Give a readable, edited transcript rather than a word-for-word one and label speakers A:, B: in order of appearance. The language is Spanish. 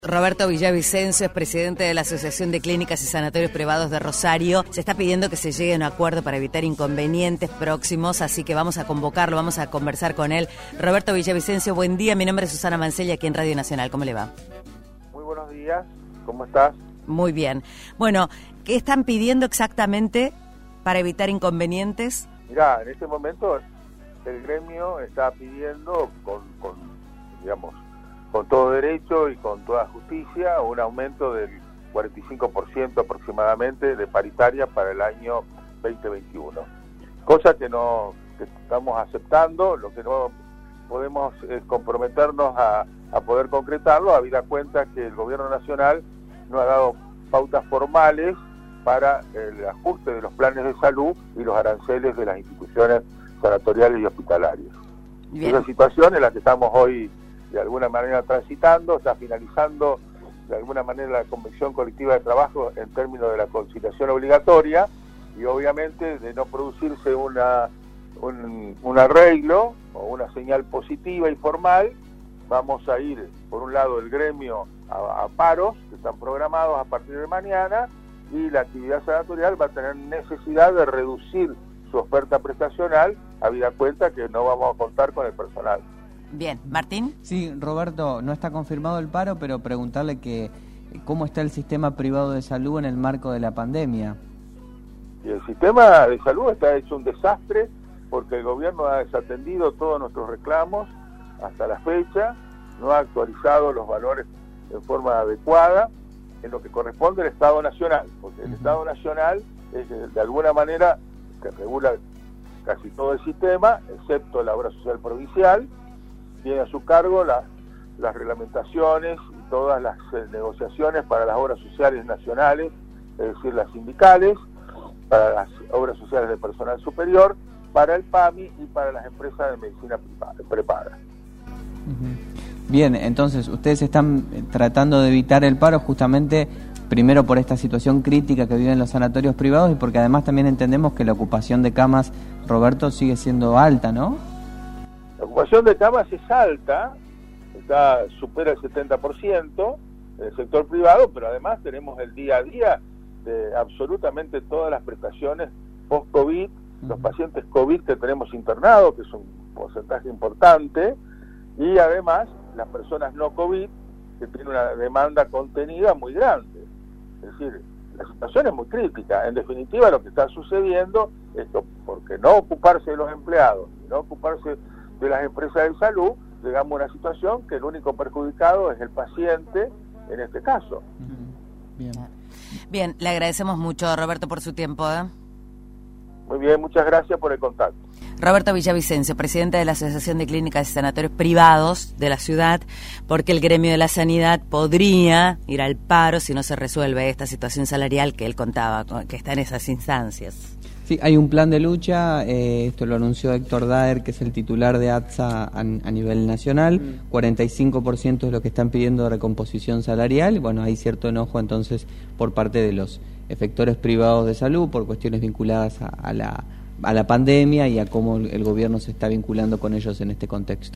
A: Roberto Villavicencio es presidente de la Asociación de Clínicas y Sanatorios Privados de Rosario. Se está pidiendo que se llegue a un acuerdo para evitar inconvenientes próximos, así que vamos a convocarlo, vamos a conversar con él. Roberto Villavicencio, buen día. Mi nombre es Susana Mancella, aquí en Radio Nacional. ¿Cómo le va?
B: Muy buenos días. ¿Cómo estás?
A: Muy bien. Bueno, ¿qué están pidiendo exactamente para evitar inconvenientes?
B: Mirá, en este momento el gremio está pidiendo con todo derecho y con toda justicia un aumento del 45% aproximadamente de paritaria para el año 2021. Cosa que estamos aceptando. Lo que no podemos es comprometernos a poder concretarlo, habida cuenta que el gobierno nacional no ha dado pautas formales para el ajuste de los planes de salud y los aranceles de las instituciones sanatoriales y hospitalarias.
A: Bien.
B: Esa situación es la que estamos hoy de alguna manera transitando. Está finalizando de alguna manera la convención colectiva de trabajo en términos de la conciliación obligatoria, y obviamente de no producirse un arreglo o una señal positiva y formal, vamos a ir por un lado el gremio a paros que están programados a partir de mañana, y la actividad sanatorial va a tener necesidad de reducir su oferta prestacional, habida cuenta que no vamos a contar con el personal.
A: Bien, Martín.
C: Sí, Roberto, no está confirmado el paro, pero preguntarle cómo está el sistema privado de salud en el marco de la pandemia.
B: Y el sistema de salud está hecho un desastre porque el gobierno ha desatendido todos nuestros reclamos hasta la fecha, no ha actualizado los valores en forma adecuada en lo que corresponde al Estado Nacional, porque el Estado Nacional es de alguna manera que regula casi todo el sistema, excepto la obra social provincial. Tiene a su cargo las reglamentaciones y todas las negociaciones para las obras sociales nacionales, es decir, las sindicales, para las obras sociales de personal superior, para el PAMI y para las empresas de medicina prepaga.
C: Bien, entonces ustedes están tratando de evitar el paro justamente primero por esta situación crítica que viven los sanatorios privados y porque además también entendemos que la ocupación de camas, Roberto, sigue siendo alta, ¿no?
B: La ocupación de camas es alta, supera el 70% en el sector privado, pero además tenemos el día a día de absolutamente todas las prestaciones post-COVID, los pacientes COVID que tenemos internados, que es un porcentaje importante, y además las personas no COVID, que tienen una demanda contenida muy grande. Es decir, la situación es muy crítica. En definitiva, lo que está sucediendo es que porque no ocuparse de los empleados, no ocuparse de las empresas de salud, llegamos a una situación que el único perjudicado es el paciente en este caso.
A: Bien, le agradecemos mucho, Roberto, por su tiempo.
B: Muy bien, muchas gracias por el contacto.
A: Roberto Villavicencio, presidente de la Asociación de Clínicas y Sanatorios Privados de la ciudad, porque el gremio de la sanidad podría ir al paro si no se resuelve esta situación salarial que él contaba, que está en esas instancias.
C: Sí, hay un plan de lucha, esto lo anunció Héctor Daer, que es el titular de ATSA a nivel nacional, 45% es lo que están pidiendo de recomposición salarial. Bueno, hay cierto enojo entonces por parte de los efectores privados de salud por cuestiones vinculadas a la pandemia y a cómo el gobierno se está vinculando con ellos en este contexto.